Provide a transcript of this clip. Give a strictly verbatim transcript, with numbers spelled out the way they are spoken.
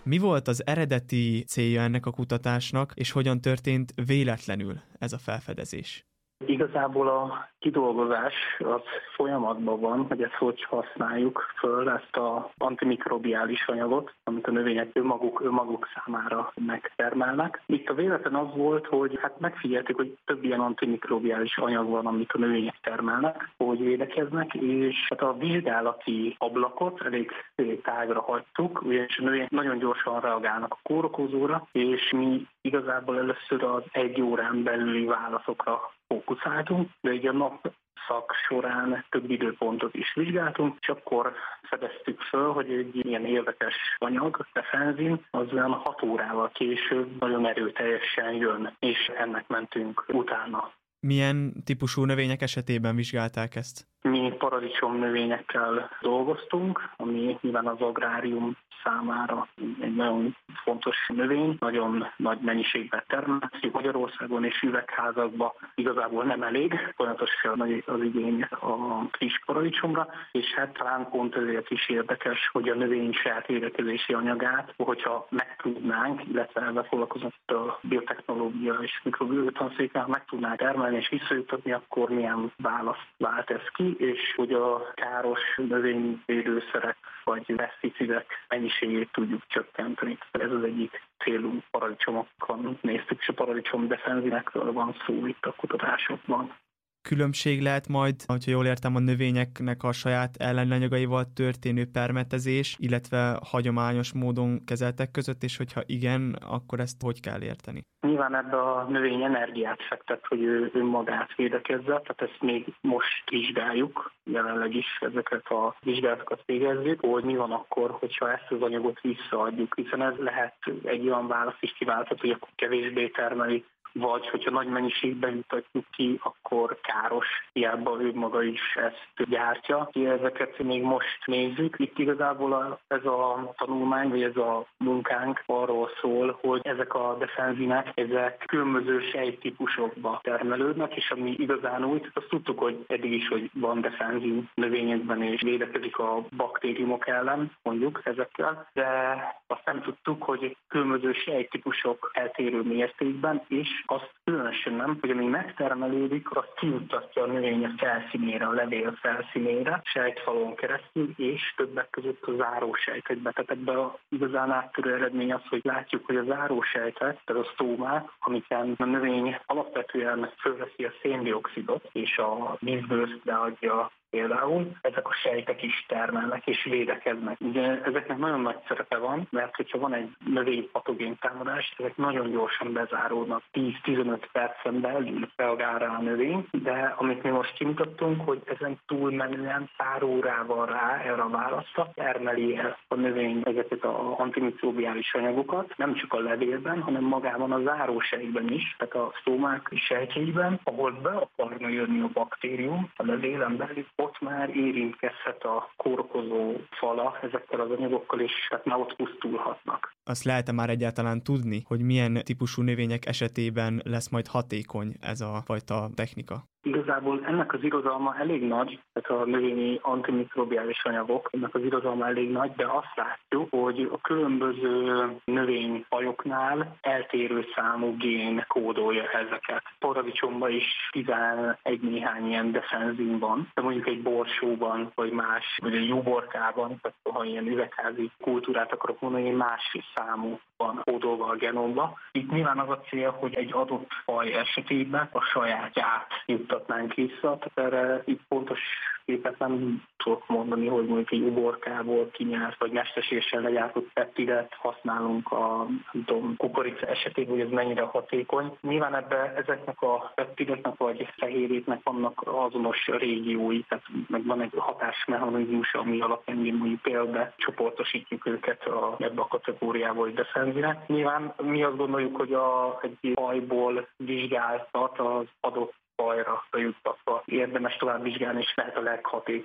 Mi volt az eredeti célja ennek a kutatásnak, és hogyan történt véletlenül ez a felfedezés? Igazából a kidolgozás az folyamatban van, hogy ezt hogy használjuk föl, ezt az antimikrobiális anyagot, amit a növények önmaguk, önmaguk számára megtermelnek. Itt a véletlen az volt, hogy hát megfigyeltük, hogy több ilyen antimikrobiális anyag van, amit a növények termelnek, hogy védekeznek, és hát a vizsgálati ablakot elég tágra hagytuk, ugyanis a növények nagyon gyorsan reagálnak a kórokozóra, és mi igazából először az egy órán belüli válaszokra fókuszáltunk, de így a nap szak során több időpontot is vizsgáltunk, és akkor fedeztük föl, hogy egy ilyen érdekes anyag, defenzin, az olyan hat órával később nagyon erőteljesen jön, és ennek mentünk utána. Milyen típusú növények esetében vizsgálták ezt? Mi paradicsom növényekkel dolgoztunk, ami nyilván az agrárium számára egy nagyon fontos növény, nagyon nagy mennyiségben termelhető Magyarországon és üvegházakban igazából nem elég, folyamatosan nagy az igény a friss paradicsomra, és hát talán pont ezért is érdekes, hogy a növény saját védekezési anyagát, hogyha megtudnánk, illetve ebben foglalkozott a biotechnológia és mikrobiológia meg tudnánk termelni és visszajutatni, akkor milyen választ vált ez ki, és hogy a káros növényvédőszerek vagy peszticidek mennyiségét tudjuk csökkenteni. Ez az egyik célunk paradicsomokon néztük, és a paradicsom defenzinekről van szó itt a kutatásokban. Különbség lehet majd, hogyha jól értem, a növényeknek a saját ellenanyagaival történő permetezés, illetve hagyományos módon kezeltek között, és hogyha igen, akkor ezt hogy kell érteni? Nyilván ebbe a növény energiát fektet, hogy ő önmagát védekezze, tehát ezt még most vizsgáljuk, jelenleg is ezeket a vizsgálatokat végezzük, hogy mi van akkor, hogyha ezt az anyagot visszaadjuk, hiszen ez lehet egy olyan válasz is kiválthat, hogy akkor kevésbé termeli, vagy hogyha nagy mennyiségben jutatjuk ki, akkor káros, hiába ő maga is ezt gyártja. Ezeket még most nézzük. Itt igazából ez a tanulmány, vagy ez a munkánk arról szól, hogy ezek a defenzinek, ezek különböző sejttípusokba termelődnek, és ami igazán új, azt tudtuk, hogy eddig is, hogy van defenzin növényekben, és védekezik a baktériumok ellen, mondjuk ezekkel, de azt nem tudtuk, hogy különböző sejttípusok eltérő mértékben, és azt különösen nem, hogy ami megtermelődik, azt kijuttatja a növény a felszínére, a levél felszínére, sejtfalon keresztül, és többek között a zárósejtekbe. Tehát ebben a igazán áttörő eredmény az, hogy látjuk, hogy a zárósejtek, tehát a sztómák, amiken a növény alapvetően fölveszi a széndioxidot, és a vízből beadja például, ezek a sejtek is termelnek és védekeznek. Ugye ezeknek nagyon nagy szerepe van, mert hogyha van egy növénypatogén támadás, ezek nagyon gyorsan bezáródnak, tíz-tizenöt percen belül reagál rá a növény, de amit mi most kimutattunk, hogy ezen túlmenően pár órával rá erre a válaszra termeli el a növény ezeket az antimikrobiális anyagokat, nem csak a levélben, hanem magában a zárósejtben is, tehát a sztómák sejtjeiben, ahol be akarna jönni a baktérium a levélen belül, ott már érintkezhet a kórokozó fala ezekkel az anyagokkal, és hát már ott pusztulhatnak. Azt lehet-e már egyáltalán tudni, hogy milyen típusú növények esetében lesz majd hatékony ez a fajta technika? Igazából ennek az irodalma elég nagy, tehát a növényi antimikrobiális anyagok, ennek az irodalma elég nagy, de azt látjuk, hogy a különböző növényfajoknál eltérő számú gén kódolja ezeket. Paradicsomban is tizenegy néhány ilyen defenzin van, de mondjuk egy borsóban, vagy más, vagy egy jóborkában, tehát ha ilyen üvegházi kultúrát akarok mondani, más számú van kódolva a genomba. Itt nyilván az a cél, hogy egy adott faj esetében a sajátját juttatnánk vissza, tehát erre itt pontos képet nem tudok mondani, hogy mondjuk egy uborkából kinyert, vagy mesterségesen legyártott peptidet használunk a tudom, kukorica esetében, hogy ez mennyire hatékony. Nyilván ebbe ezeknek a peptideknek vagy fehérjéknek vannak azonos régiói, tehát meg van egy hatásmechanizmus, ami alapján mondjuk például csoportosítjuk őket a, ebbe a kategóriába, hogy defenzinek. Nyilván mi azt gondoljuk, hogy a, egy fajból vizsgáltat az adott fajra bejuttatva érdemes tovább vizsgálni, és lehet a leghatékonyabb